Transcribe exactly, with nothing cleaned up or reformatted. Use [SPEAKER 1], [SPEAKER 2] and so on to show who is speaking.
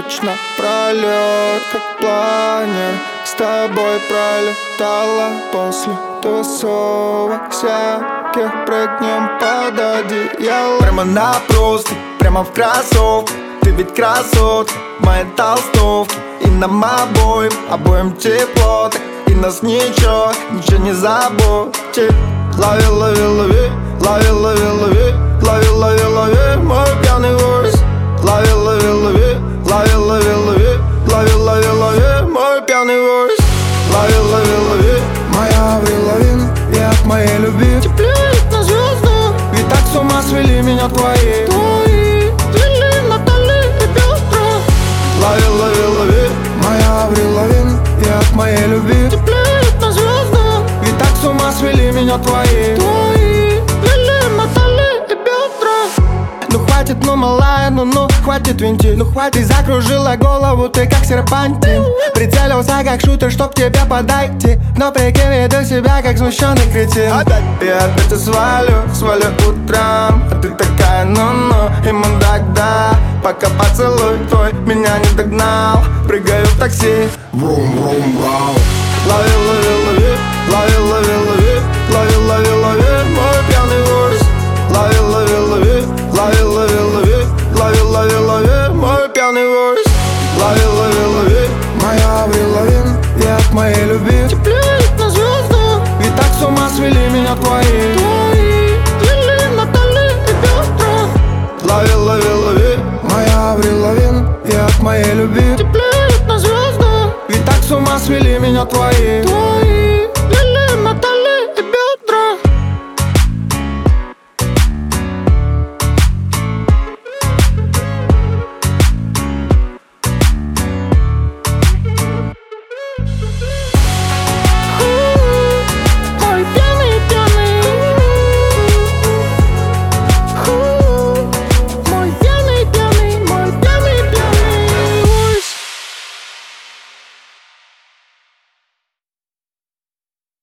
[SPEAKER 1] ночь напролет, как планер, с тобой пролетала после тусовок всяких. Прыгнем под одеяло
[SPEAKER 2] прямо на простынь, прямо в кроссовке. Ты ведь красотка, мои толстовки. И нам обоим, обоим тепло так. И нас ничего, ничего не заботит. Лови, лови, лови, лови, лови, лови, лови, лови, лови мой пьяный войс. Лови, лови, лови, лови, лови, лови, лови, лови, лови мой пьяный войс. Лови, лови, лови,
[SPEAKER 1] моя Аврил Лавин, и от моей любви
[SPEAKER 3] теплеет на звезду.
[SPEAKER 1] Ведь так с ума свели меня твои
[SPEAKER 3] Твои Лили, Натали и Петра.
[SPEAKER 1] Лови, лови, лови, моя Аврил Лавин, и от моей любви
[SPEAKER 3] теплеет на звезду.
[SPEAKER 1] Ведь так с ума свели меня твои
[SPEAKER 3] Твои Лили, Натали и Петра.
[SPEAKER 1] Ну хватит, ну малая, ну ну хватит винтить. Ну хватит, ты закружила голову, ты как серпантин. Прицелился как шутер, чтоб к тебе подойти. Но прикинь, веду себя как смущенный кретин.
[SPEAKER 2] опять я опять я свалю, свалю утром. А ты такая, ну-ну, и мудак, да. Пока поцелуй твой меня не догнал. Прыгаю в такси, врум-врум-врум.
[SPEAKER 1] Лови, лови, лови, лови, лови, лови, лови, лови, лови мой пьяный войс. Лови, лови, лови, лови, лови, лови, лови, лови, лови мой пьяный войс. Лови, лови, лови, моя Аврил Лавин, и от моей любви
[SPEAKER 3] теплеет на звезду.
[SPEAKER 1] Ведь так с ума свели меня твои
[SPEAKER 3] Твои Лили, Натали и Петра.
[SPEAKER 1] Лови, лови, лови, моя Аврил Лавин, и от моей любви
[SPEAKER 3] теплеет на звезду.
[SPEAKER 1] Ведь так с ума свели меня твои
[SPEAKER 3] Твои